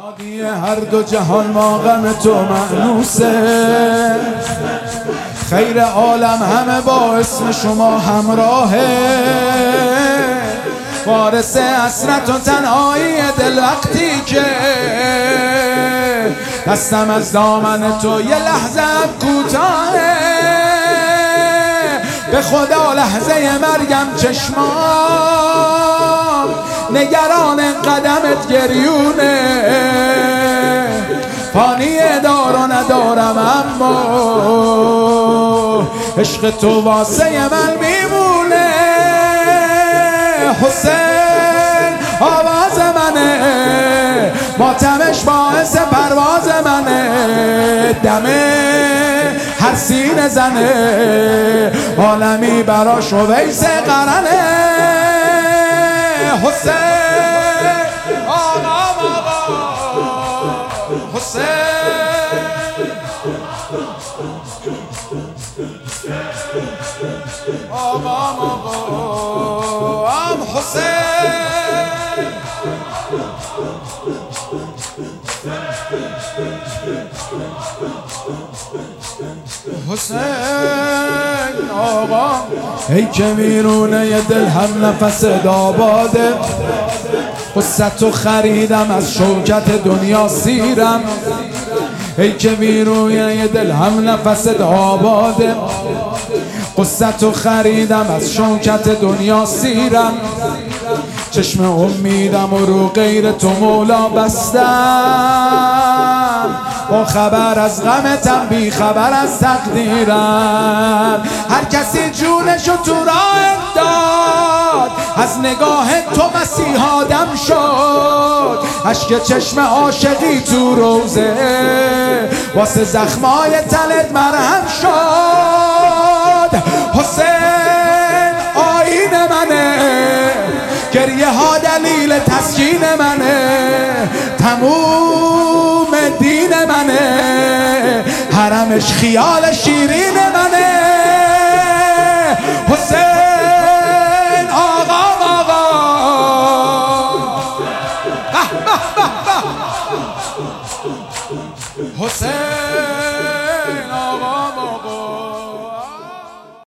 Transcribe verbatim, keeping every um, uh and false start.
شادی هر دو جهان ما غم تو مأنوسه، خیر عالم همه با اسم شما همراهه، وارث حسرت و تنهایی دل وقتی که دستم از دامن تو یه لحظه کوتاهه، به خدا لحظه مرگم چشمام نگران قدمت گریونه، فانی دار و ندارم اما عشق تو واسه من میمونه. حسین آواز منه، ماتمش باعث پرواز منه، دمه هر سینه زنه عالمی براش ویس قرنه. حسین آقا آقا حسین آقا آقا ام حسین حسین آقا ای که میرونه ی دل هم نفس داباده، قصتو خریدم از شوکت دنیا سیرم، ای که میرونه ی دل هم نفس داباده، قصتو خریدم از شوکت دنیا سیرم، چشم امیدم و رو غیر تو مولا بستم، با خبر از غمتم بی خبر از تقدیرم، هر کسی جونشو تو راه داد، از نگاه تو مسیحا دم شد، اشک چشم عاشقی تو روزه واسه زخمای تنت مرهم شد. حسین آیین منه، گریه ها دلیل تسکین منه، تموم دین منه، حرمش خیال شیرین منه. حسین